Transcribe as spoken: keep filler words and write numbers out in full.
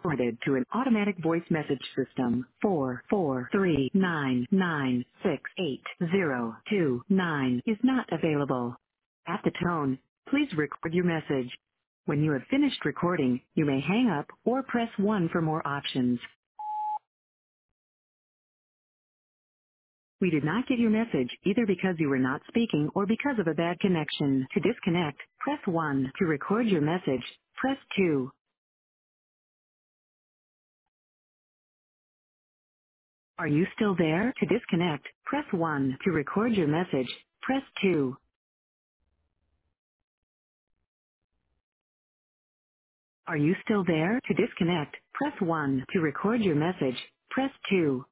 forwarded to an automatic voice message system. four four three nine nine six eight zero two nine is not available. At the tone, please record your message. When you have finished recording, you may hang up or press one for more options. We did not get your message either because you were not speaking or because of a bad connection. To disconnect, press one. To record your message, press two. Are you still there? To disconnect, press one. To record your message, press two. Are you still there? To disconnect, press one. To record your message, press two.